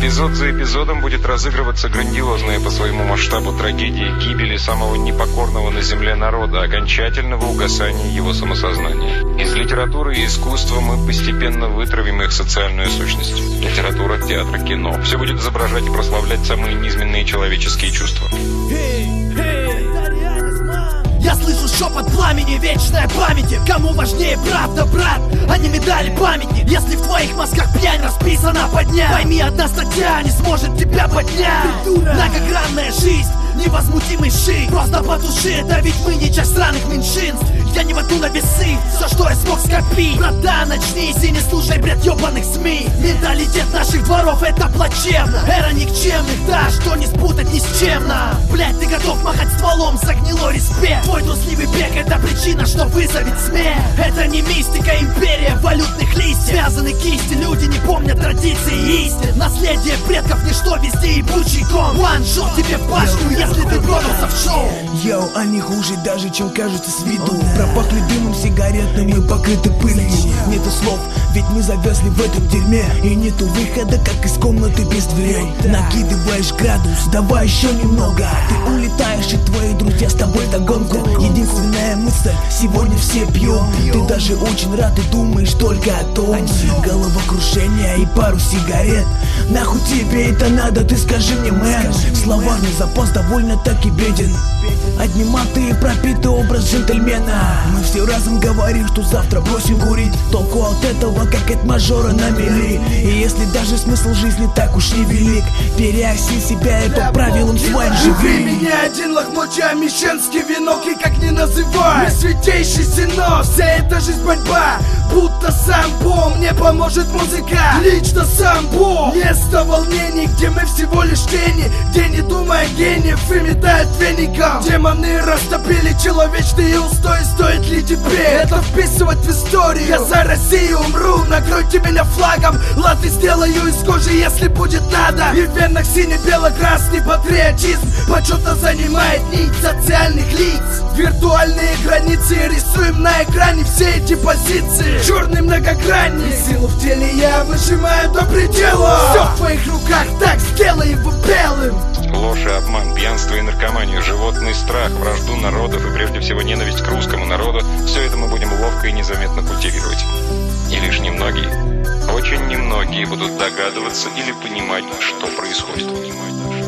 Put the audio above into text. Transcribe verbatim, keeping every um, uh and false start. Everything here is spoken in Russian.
Эпизод за эпизодом будет разыгрываться грандиозная по своему масштабу трагедия гибели самого непокорного на земле народа, окончательного угасания его самосознания. Из литературы и искусства мы постепенно вытравим их социальную сущность. Литература, театр, кино. Все будет изображать и прославлять самые низменные человеческие чувства. Я слышу шепот пламени, вечная памяти. Кому важнее правда, брат, а не медали памяти? Если в твоих мозгах пьянь расписана по дням, пойми, одна статья не сможет тебя поднять. Многогранная жизнь, невозмутимый шик. Просто потуши это, ведь мы не часть странных меньшинств. Я не воду на весы, все, что я смог скопить. Братан, очнись и не слушай бред ебаных СМИ. Менталитет наших дворов, это плачевно. Эра никчемных, да, что не спутать ни с чем нам. Блять, ты готов махать стволом за гнилой респект. Твой трусливый бег, это причина, что вызовет смех. Это не мистика, империя валютных листьев. Связаны кисти, люди не помнят традиции и истин. Наследие предков, ничто, везде ебучий ком. One-shot тебе в башню, если ты тронулся в шоу. Йоу, они хуже даже, чем кажутся с виду. Пропахли дымом сигаретными, покрыты пылью. Нету слов, ведь мы завязли в этом дерьме. И нету выхода, как из комнаты без дверей. Накидываешь градус, давай еще немного. Ты улетаешь, и твои друзья с тобой догонку. Единственная мысль, сегодня все пьем. Ты даже очень рад и думаешь только о том. Головокрушение и пару сигарет. Нахуй тебе это надо, ты скажи мне, мэн. Словарный запас довольно-таки беден. Одни маты и пропитый образ джентльмена. Мы все разом говорим, что завтра бросим курить. Толку от этого, как от мажора на мели. И если даже смысл жизни так уж не велик, переоси себя и по правилам своим живи. Меня один лохмотья, мещанский венок, и как не называй, мне святейший синок. Вся эта жизнь борьба, будто сам Бог. Мне поможет музыка, лично сам Бог. Место волнений, где мы всего лишь тени, где не думая гениев и метают веником. Демоны растопили человечные устои. Стоит ли тебе это вписывать в историю? Я за Россию умру, накройте меня флагом. Латы сделаю из кожи, если будет надо. И в венах сине-бело-красный патриотизм почетно занимает нить социальных лиц. Виртуальные границы рисуем на экране все эти позиции. Черный многогранник, силу в теле я выжимаю до предела. Все в твоих руках, так сделай его белым. Ложь и обман, пьянство и наркомания, животный страх, вражду народов и прежде всего ненависть к русскому народу – все это мы будем ловко и незаметно культивировать. И лишь немногие, очень немногие будут догадываться или понимать, что происходит.